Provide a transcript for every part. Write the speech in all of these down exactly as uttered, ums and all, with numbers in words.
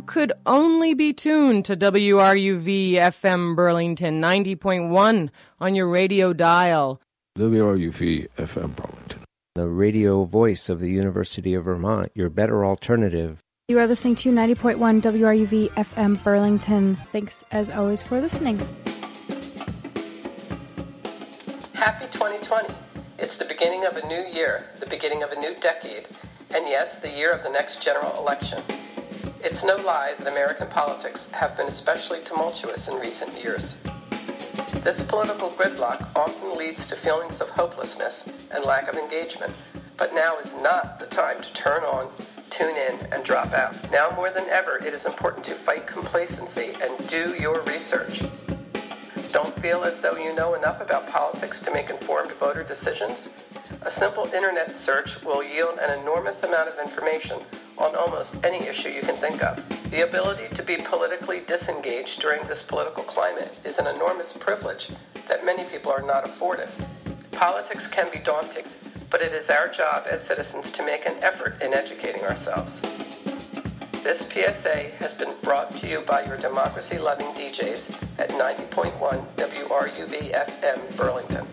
you could only be tuned to W R U V F M Burlington ninety point one on your radio dial. W R U V F M Burlington, the radio voice of the University of Vermont, your better alternative. You are listening to ninety point one W R U V F M Burlington. Thanks, as always, for listening. Happy twenty twenty. It's the beginning of a new year, the beginning of a new decade, and yes, the year of the next general election. It's no lie that American politics have been especially tumultuous in recent years. This political gridlock often leads to feelings of hopelessness and lack of engagement, but now is not the time to turn on, tune in, and drop out. Now more than ever, it is important to fight complacency and do your research. Don't feel as though you know enough about politics to make informed voter decisions? A simple internet search will yield an enormous amount of information on almost any issue you can think of. The ability to be politically disengaged during this political climate is an enormous privilege that many people are not afforded. Politics can be daunting, but it is our job as citizens to make an effort in educating ourselves. This P S A has been brought to you by your democracy-loving D Js at ninety point one W R U V F M Burlington.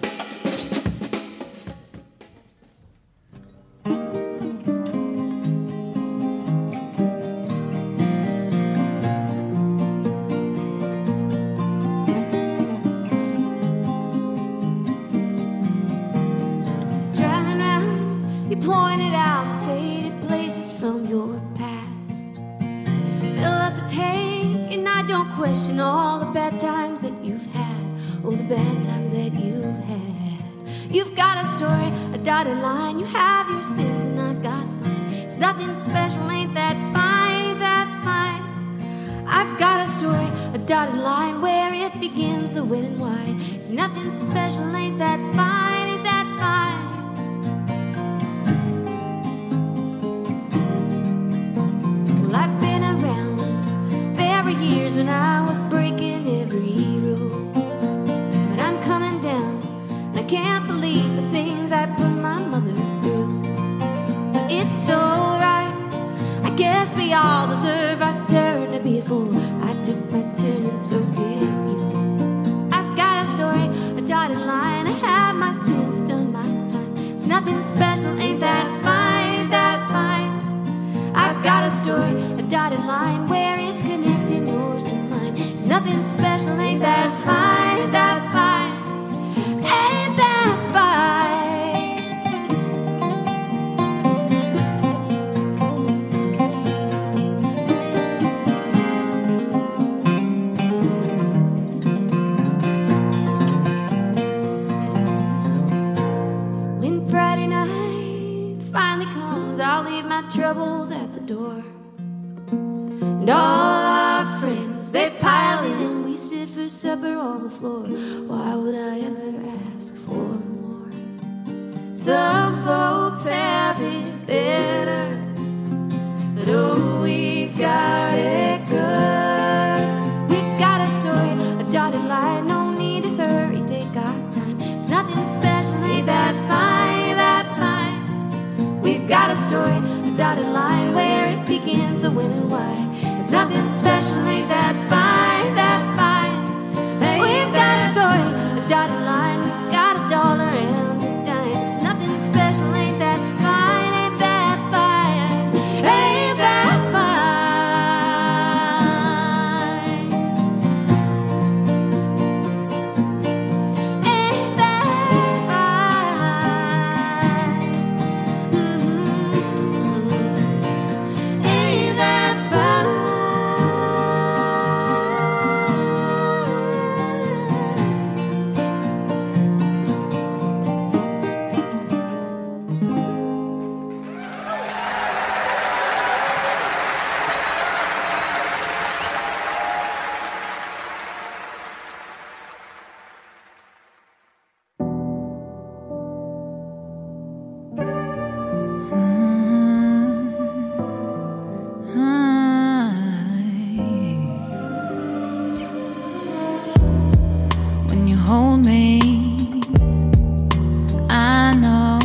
Driving round, you pointed out the faded places from your past. Fill up the tank, and I don't question all the bad times that you've had, oh, the bad times that you've had. You've got a story, a dotted line. You have your sins, and I've got mine. It's nothing special, ain't that fine, ain't that fine? I've got a story, a dotted line, where it begins, the when and why. It's nothing special, ain't that fine, ain't that fine? Well, I've been around. There were years when I was breaking every rule, but I'm coming down, and I can't believe the things I put my mother through. But it's alright, I guess we all deserve our turn to be a fool. I took my turn and so did you. I've got a story, a dotted line. I have my sins, I've done my time. It's nothing special, ain't that fine, ain't that fine? I've got a story, a dotted line, where it's connecting yours to mine. It's nothing special, ain't that fine, ain't that fine? Ain't that fine? When Friday night finally comes, I'll leave my troubles at the door. And all our friends, they pile in. We sit for supper on the floor. Why would I ever ask for more? Some folks have it better, but oh, we've got it good. We've got a story, a dotted line. No need to hurry, take our time. It's nothing special, ain't that fine, ain't that fine? We've got a story, a dotted line, where it begins, the when and why. It's nothing special, ain't that fine, that fine? We've got a story, a dotted line. We've got a dollar and a dime. It's nothing special, ain't that fine, ain't that fine? Ain't that fine? Ain't that fine? Mm-hmm. Ain't that fine? When you hold me, I know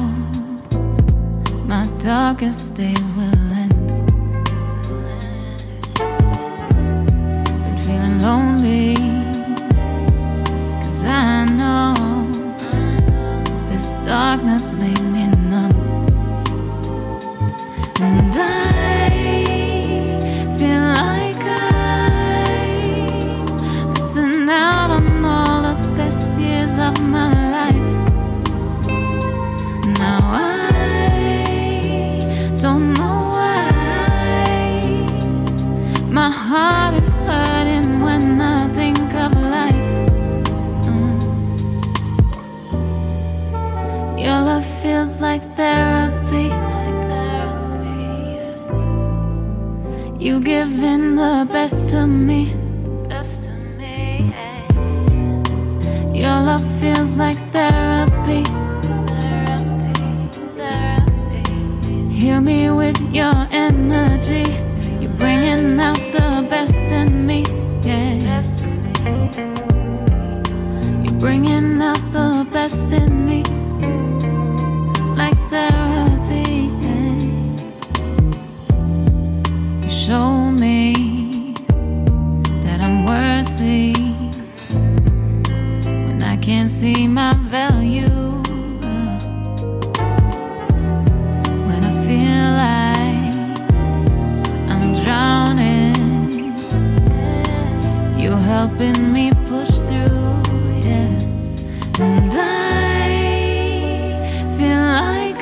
my darkest days will end. darkness made me numb. And I feel like I'm missing out on all the best years of my life. Now I don't know why my heart is hurting when I think of life. Mm. Your love feels like therapy. You giving the best to me. Your love feels like therapy. Heal me with your energy. You're bringing out the best in me, yeah. You're bringing out the best in me, like therapy, yeah. You show me that I'm worthy when I can't see my value. Helping me push through, yeah. And I feel like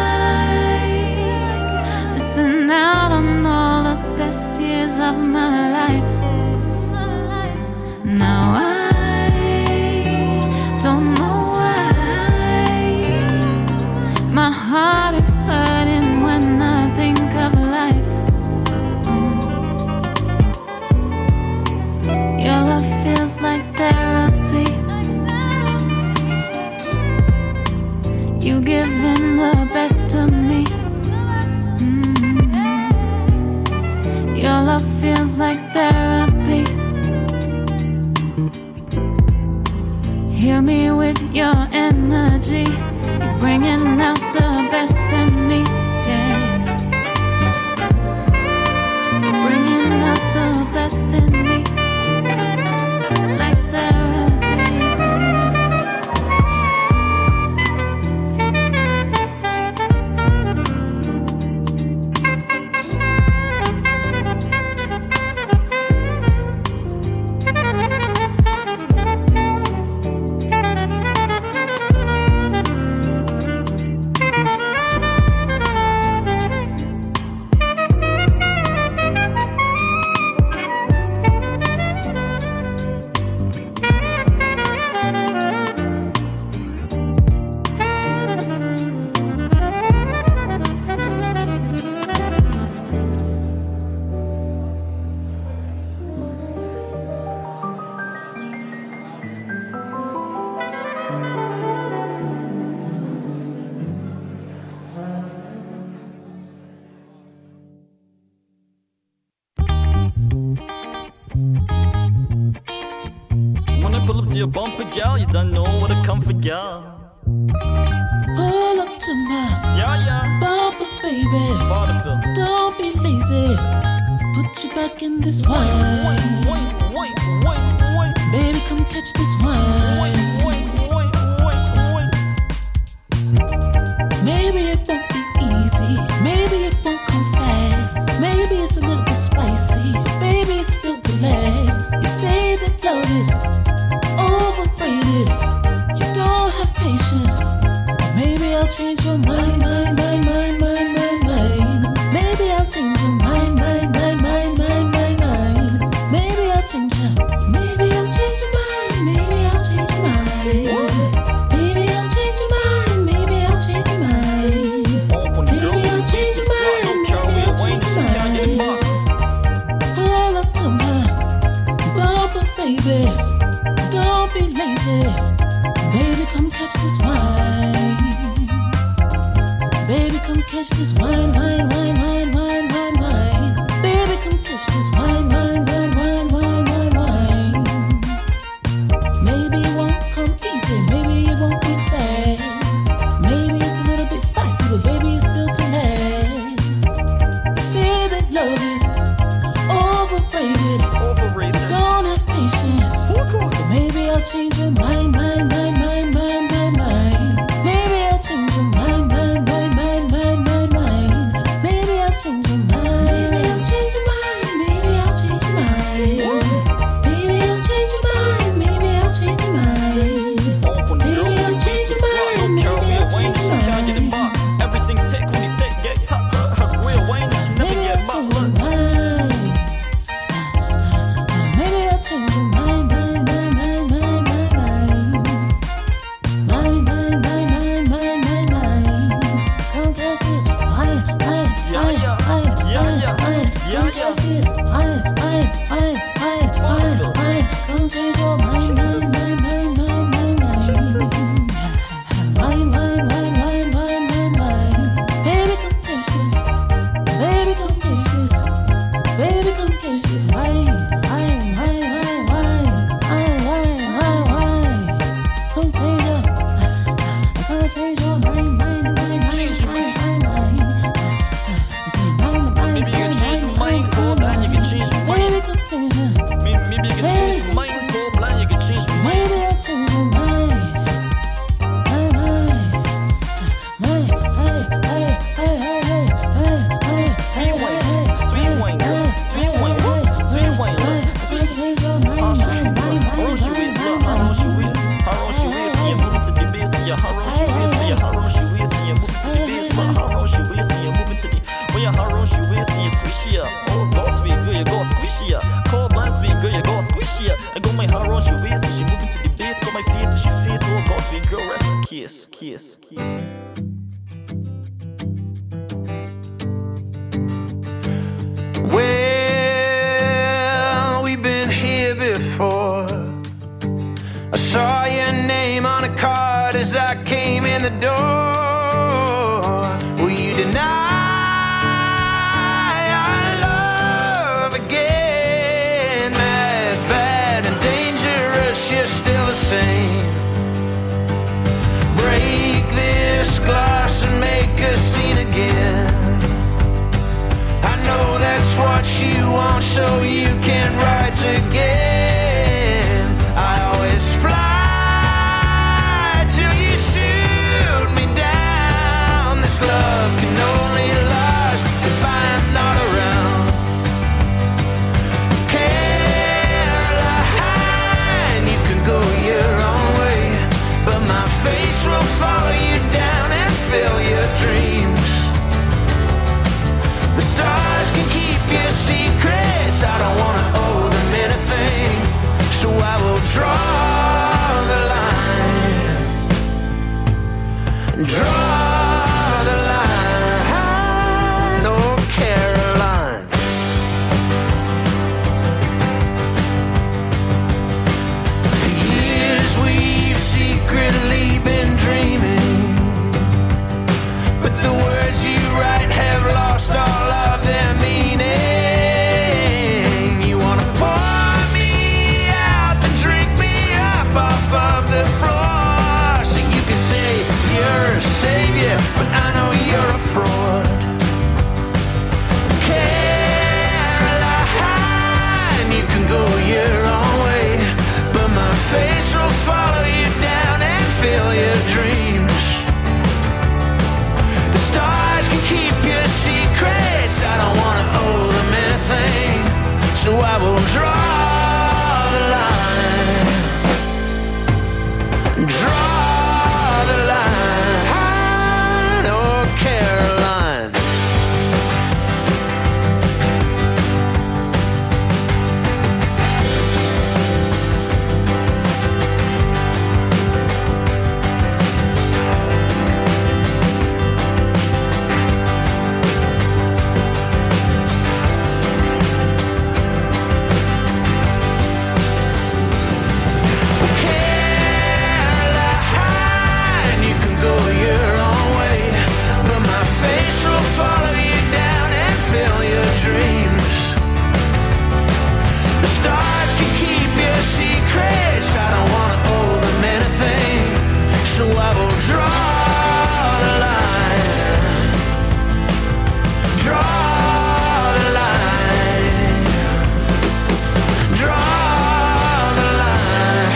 I'm missing out on all the best years of my life. Now I don't know why my heart is hurting when I think of life. Your love feels like therapy. You giving the best to me. Mm-hmm. Your love feels like therapy. Heal me with your energy. You're bringing out the best in me, yeah. You're bringing out the best in me. Bumper gal, you don't know what to come for, gal. Pull up to my yeah, yeah. bumper, baby. Vaudeville. Don't be lazy. Put you back in this wine. Wait, wait, wait, wait, wait. Baby, come catch this wine. Wait, wait, wait, wait, wait. Maybe it won't be easy. Maybe it won't come fast. Maybe it's a little bit spicy. Baby, it's built to last. You say that love is overrated. You don't have patience. Maybe I'll change your mind, mind, mind, mind, mind, mind, mind. Maybe I'll change your mind, mind, mind, mind, mind, mind, mind. Maybe I'll change your, maybe I'll change your mind, maybe I'll change your mind. Maybe I'll change your mind, maybe I'll change your mind. Maybe I'll change your mind, maybe I'll change your mind. Pull up to my bumper, baby. Don't be lazy. Baby, come catch this wine. Baby, come catch this wine, wine, wine, wine, wine, wine, wine. Baby, come catch this wine, wine, wine, wine, wine, wine, wine. Maybe it won't come easy, maybe it won't be fast. Maybe it's a little bit spicy, but baby, it's built to last. You say that love is overrated. Overrated. You don't have patience. Maybe I'll change your mind, mind, mind, mind, mind, mind, mind. Maybe I'll change your Kiss. Well, we've been here before. I saw your name on a card as I came in the door. Will you deny our love again? Mad, bad, and dangerous, you're still the same. Break this glass and make a scene again. I know that's what you want, so you can write again. I always fly till you shoot me down. This love can only last if I'm not around. Caroline, you can go your own way, but my face will follow you down and fill your dreams. The stars can keep your secrets. I don't want to owe them anything, so I will draw the line. Draw the line. Oh, Caroline. For years we've secretly been dreaming, but the words you write have lost all of their meaning. You wanna pour me out, then drink me up off of the floor, so you can say you're a savior, but I know you're a fraud. Caroline, you can go your own way, but my face will follow you down and fill your dreams. The stars can keep your secrets. I don't want to owe them anything, so I will draw the line. Draw the line. Oh, Caroline. Caroline, you can go your own way, but my face will follow you down and fill your dreams. The stars can keep your secrets. I don't want to owe them anything, so I will draw the line. Draw the line. Draw the line.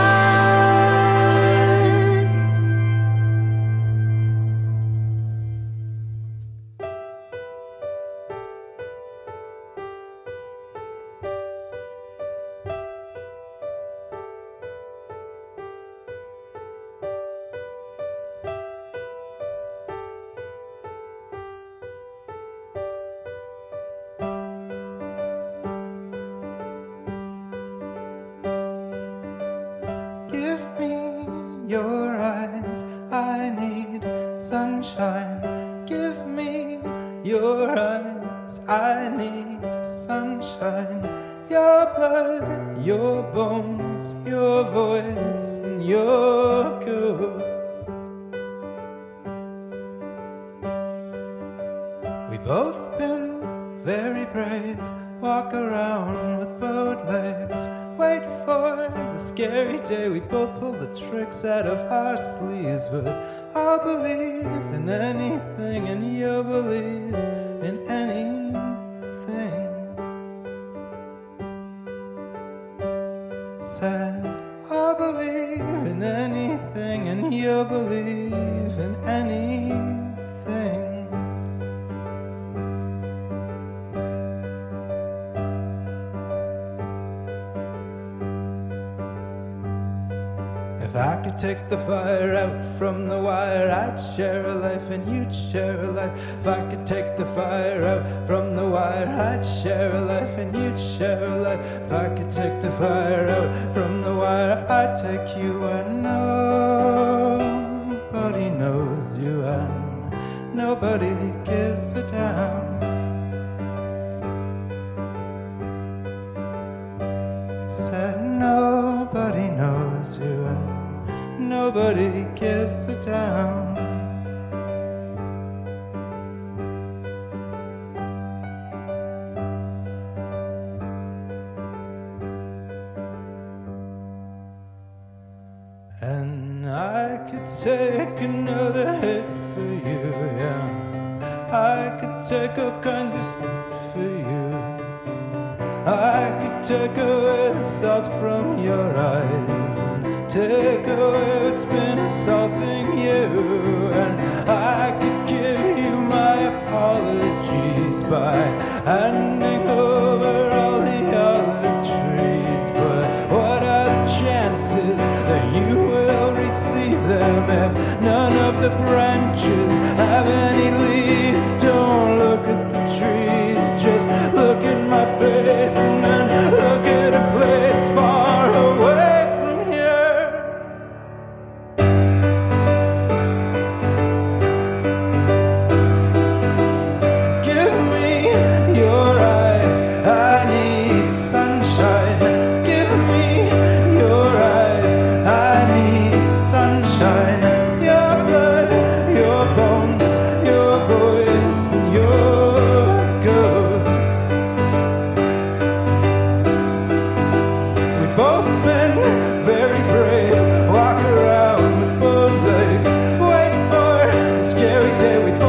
Give me your eyes, I need sunshine. Give me your eyes, I need sunshine. Your blood, your bones, your voice, and your kiss. We've both been very brave. Walk around with bowed legs. Wait for the scary day. We both pull the tricks out of our sleeves. But I'll believe in anything, and you'll believe in anything. Said I'll believe in anything, and you'll believe in anything. If I could take the fire out from the wire, I'd share a life and you'd share a life. If I could take the fire out from the wire, I'd share a life and you'd share a life. If I could take the fire out from the wire, I'd take you where nobody knows. knows you, and nobody gives a damn. Said nobody knows you, and nobody gives a damn. And I could take another hit for you, yeah. I could take all kinds of shit for you. I could take away the salt from your eyes and take away what's been assaulting you. And I could give you my apologies by handing over all the olive trees. But what are the chances that you will receive them if none of the branches have any